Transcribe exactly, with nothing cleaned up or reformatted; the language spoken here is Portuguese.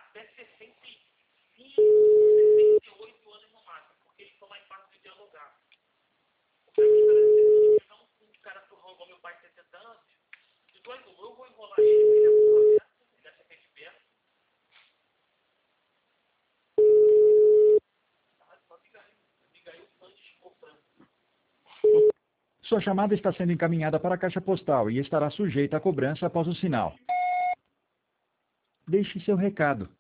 até sessenta e cinco, sessenta e oito anos no máximo, porque eles são mais fáceis de dialogar. O cara que não um cara que roubou meu pai de setenta anos, de dois um, eu vou enrolar ele, ele é porra aberta, ele acha que é de perto. Só liga aí, liga aí o Santos comprando. Sua chamada está sendo encaminhada para a caixa postal e estará sujeita a cobrança após o sinal. Deixe seu recado.